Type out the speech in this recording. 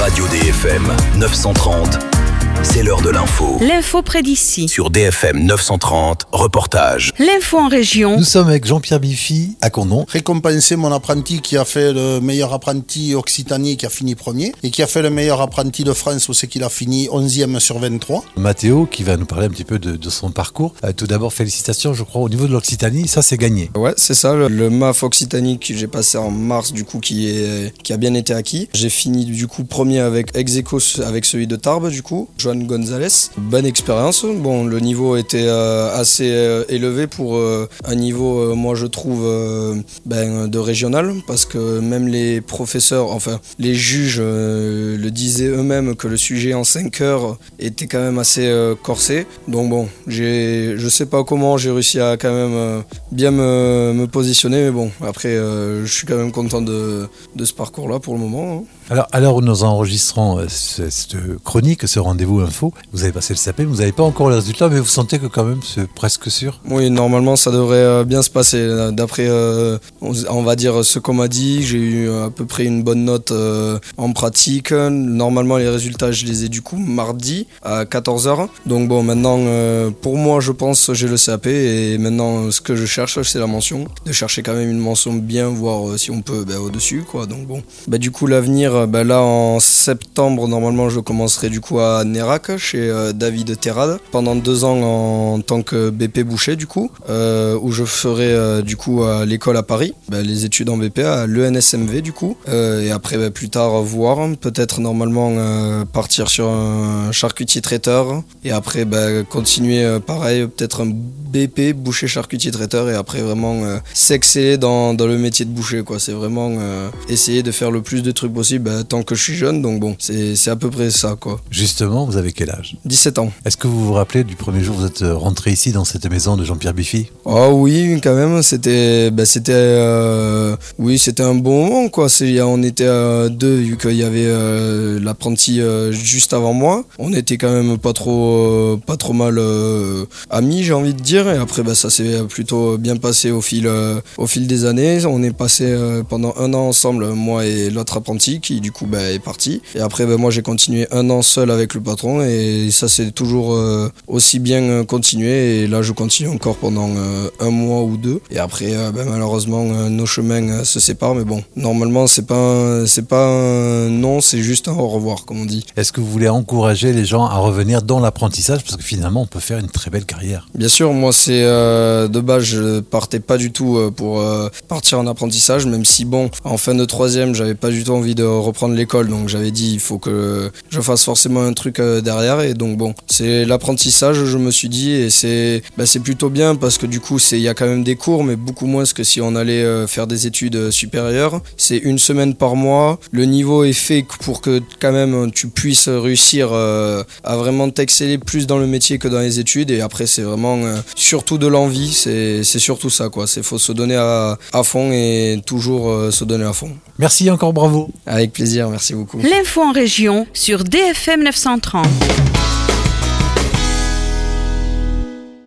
Radio DFM 930, c'est l'heure de l'info. L'info près d'ici. Sur DFM 930, reportage. L'info en région. Nous sommes avec Jean-Pierre Biffy à Condon. Récompenser mon apprenti qui a fait le meilleur apprenti Occitanie, qui a fini premier, et qui a fait le meilleur apprenti de France, où c'est qu'il a fini 11e sur 23. Mathéo qui va nous parler un petit peu de son parcours. Tout d'abord, félicitations, je crois, au niveau de l'Occitanie, ça c'est gagné. Ouais, c'est ça, le MAF Occitanie que j'ai passé en mars, du coup, qui a bien été acquis. J'ai fini, du coup, premier avec ex-aequo avec celui de Tarbes, du coup, Joan Gonzalez. Bonne expérience. Bon, le niveau était assez élevé pour un niveau, moi je trouve, de régional, parce que même les professeurs, enfin, les juges le disaient eux-mêmes que le sujet en 5 heures était quand même assez corsé. Donc bon, je sais pas comment j'ai réussi à quand même bien me positionner, mais bon, après, je suis quand même content de ce parcours-là pour le moment. Alors, à l'heure où nous enregistrons cette chronique, ce rendez-vous info, vous avez passé le CAP, vous n'avez pas encore les résultats, mais vous sentez que quand même c'est presque sûr? Oui, normalement ça devrait bien se passer. D'après, on va dire ce qu'on m'a dit, j'ai eu à peu près une bonne note en pratique. Normalement les résultats je les ai du coup mardi à 14h. Donc bon, maintenant pour moi je pense j'ai le CAP, et maintenant ce que je cherche c'est la mention. De chercher quand même une mention bien, voir si on peut au-dessus, quoi. Donc bon, du coup l'avenir, là en septembre normalement je commencerai du coup à Nérac chez David Terrade pendant 2 ans en tant que BP boucher, du coup, où je ferai du coup à l'école à Paris les études en BP à l'ENSMV, du coup, et après plus tard voir peut-être normalement partir sur un charcutier traiteur, et après continuer pareil, peut-être un BP boucher charcutier traiteur, et après vraiment s'exceller dans le métier de boucher, quoi. C'est vraiment essayer de faire le plus de trucs possible tant que je suis jeune. Donc bon, c'est à peu près ça, quoi. Justement, vous avez quel âge? 17 ans. Est-ce que vous vous rappelez du premier jour où vous êtes rentré ici dans cette maison de Jean-Pierre Biffy? Oh oui, quand même, c'était un bon moment, quoi. On était deux, vu qu'il y avait l'apprenti juste avant moi. On était quand même pas trop mal amis, j'ai envie de dire, et après ça s'est plutôt bien passé au fil des années. On est passé pendant 1 an ensemble, moi et l'autre apprenti qui du coup est parti, et après moi j'ai continué 1 an seul avec le patron, et ça c'est toujours aussi bien continué, et là je continue encore pendant 1 mois ou 2, et après malheureusement nos chemins se séparent, mais bon, normalement c'est pas un non, c'est juste un au revoir, comme on dit. Est-ce que vous voulez encourager les gens à revenir dans l'apprentissage, parce que finalement on peut faire une très belle carrière? Bien sûr, moi c'est de base je partais pas du tout pour partir en apprentissage, même si bon, en fin de 3e j'avais pas du tout envie de reprendre l'école, donc j'avais dit il faut que je fasse forcément un truc derrière, et donc bon, c'est l'apprentissage, je me suis dit, et c'est plutôt bien, parce que du coup il y a quand même des cours, mais beaucoup moins que si on allait faire des études supérieures. C'est 1 semaine par mois, le niveau est fait pour que quand même tu puisses réussir à vraiment t'exceller plus dans le métier que dans les études, et après c'est vraiment surtout de l'envie, c'est surtout ça, quoi. C'est faut se donner à fond, et toujours se donner à fond. Merci encore, bravo. Avec plaisir, merci beaucoup. L'info en région sur DFM 930.